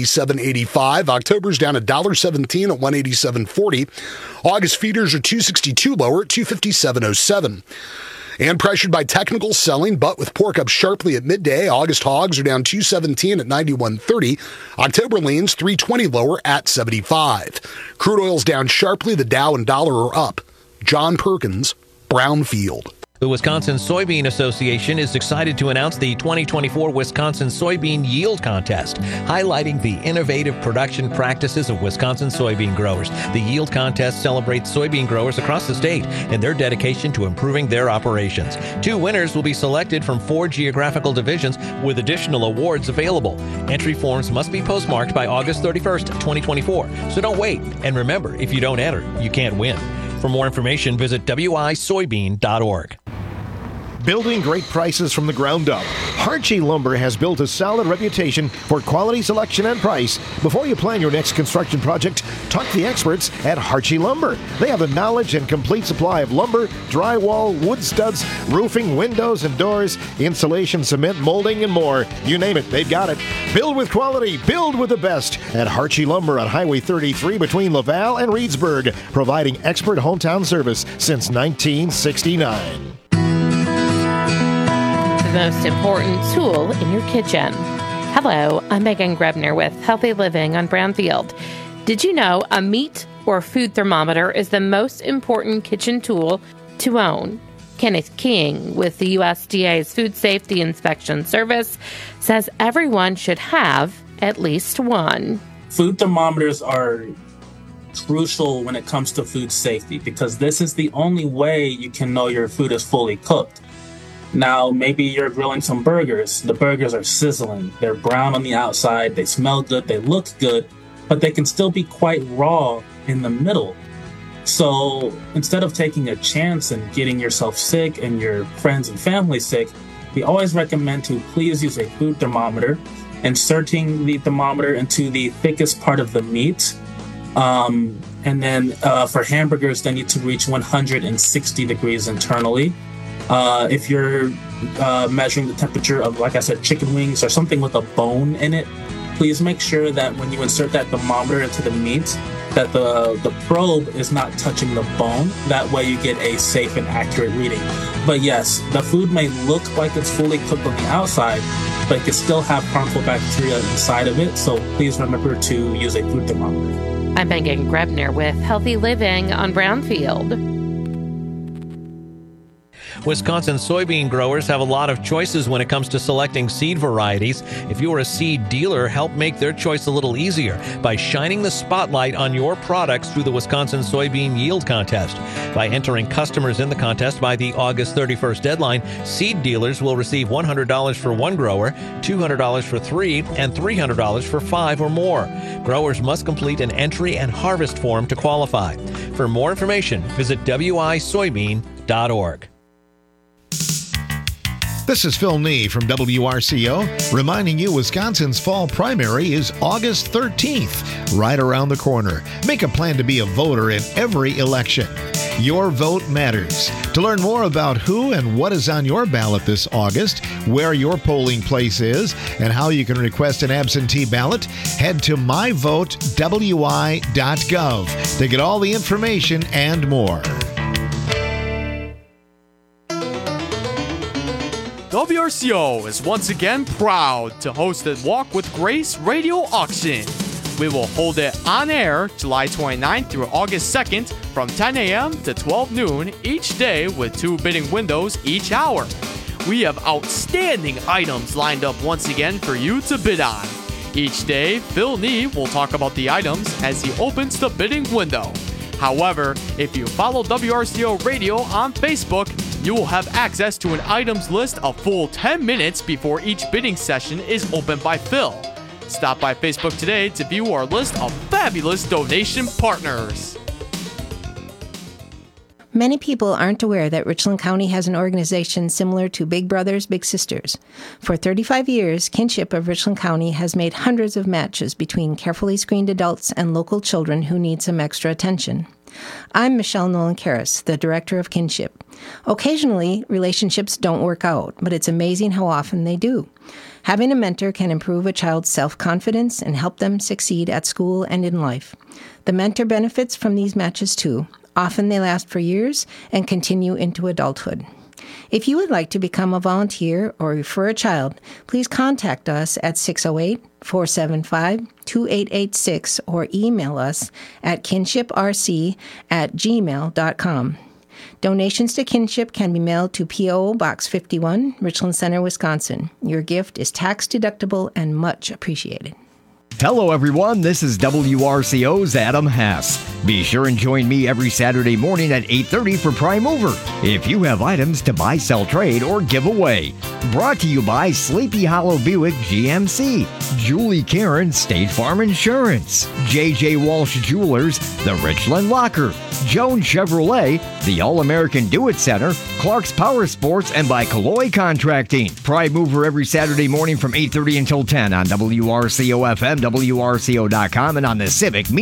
187.85. October's down $1.17 at 187.40. August feeders are 262 lower at 257.07. And pressured by technical selling, but with pork up sharply at midday, August hogs are down 217 at 91.30. October leans 320 lower at 75. Crude oil's down sharply. The Dow and dollar are up. John Perkins, Brownfield. The Wisconsin Soybean Association is excited to announce the 2024 Wisconsin Soybean Yield Contest, highlighting the innovative production practices of Wisconsin soybean growers. The Yield Contest celebrates soybean growers across the state and their dedication to improving their operations. 2 winners will be selected from 4 geographical divisions with additional awards available. Entry forms must be postmarked by August 31st, 2024. So don't wait. And remember, if you don't enter, you can't win. For more information, visit wisoybean.org. Building great prices from the ground up. Harchie Lumber has built a solid reputation for quality selection and price. Before you plan your next construction project, talk to the experts at Harchie Lumber. They have the knowledge and complete supply of lumber, drywall, wood studs, roofing, windows and doors, insulation, cement, molding, and more. You name it, they've got it. Build with quality, build with the best at Harchie Lumber on Highway 33 between Laval and Reedsburg, providing expert hometown service since 1969. Most important tool in your kitchen. Hello, I'm Megan Grebner with Healthy Living on Brownfield. Did you know a meat or food thermometer is the most important kitchen tool to own? Kenneth King with the USDA's Food Safety Inspection Service says everyone should have at least one. Food thermometers are crucial when it comes to food safety because this is the only way you can know your food is fully cooked. Now, maybe you're grilling some burgers. The burgers are sizzling. They're brown on the outside. They smell good. They look good, but they can still be quite raw in the middle. So instead of taking a chance and getting yourself sick and your friends and family sick, we always recommend to please use a food thermometer, inserting the thermometer into the thickest part of the meat. And then for hamburgers, they need to reach 160 degrees internally. If you're measuring the temperature of, like I said, chicken wings or something with a bone in it, please make sure that when you insert that thermometer into the meat, that the probe is not touching the bone. That way you get a safe and accurate reading. But yes, the food may look like it's fully cooked on the outside, but it can still have harmful bacteria inside of it. So please remember to use a food thermometer. I'm Megan Grebner with Healthy Living on Brownfield. Wisconsin soybean growers have a lot of choices when it comes to selecting seed varieties. If you are a seed dealer, help make their choice a little easier by shining the spotlight on your products through the Wisconsin Soybean Yield Contest. By entering customers in the contest by the August 31st deadline, seed dealers will receive $100 for one grower, $200 for 3, and $300 for 5 or more. Growers must complete an entry and harvest form to qualify. For more information, visit wisoybean.org. This is Phil Nee from WRCO, reminding you Wisconsin's fall primary is August 13th, right around the corner. Make a plan to be a voter in every election. Your vote matters. To learn more about who and what is on your ballot this August, where your polling place is, and how you can request an absentee ballot, head to myvotewi.gov to get all the information and more. WRCO is once again proud to host the Walk with Grace radio auction. We will hold it on air July 29th through August 2nd from 10 a.m. to 12 noon each day with 2 bidding windows each hour. we have outstanding items lined up once again for you to bid on. Each day, Phil Nee will talk about the items as he opens the bidding window. However, if you follow WRCO Radio on Facebook, you will have access to an items list a full 10 minutes before each bidding session is opened by Phil. Stop by Facebook today to view our list of fabulous donation partners. Many people aren't aware that Richland County has an organization similar to Big Brothers Big Sisters. For 35 years, Kinship of Richland County has made hundreds of matches between carefully screened adults and local children who need some extra attention. I'm Michelle Nolan-Karras, the director of Kinship. Occasionally, relationships don't work out, but it's amazing how often they do. Having a mentor can improve a child's self-confidence and help them succeed at school and in life. The mentor benefits from these matches too. Often they last for years and continue into adulthood. If you would like to become a volunteer or refer a child, please contact us at 608-475-2886 or email us at kinshiprc@gmail.com. Donations to Kinship can be mailed to P.O. Box 51, Richland Center, Wisconsin. Your gift is tax deductible and much appreciated. Hello, everyone. This is WRCO's Adam Hess. Be sure and join me every Saturday morning at 8:30 for Prime Mover. If you have items to buy, sell, trade, or give away. Brought to you by Sleepy Hollow Buick GMC, Julie Karen State Farm Insurance, J.J. Walsh Jewelers, The Richland Locker, Jones Chevrolet, the All-American Do-It Center, Clark's Power Sports, and by Calloy Contracting. Prime Mover every Saturday morning from 8:30 until 10 on WRCO FM, WRCO.com, and on the Civic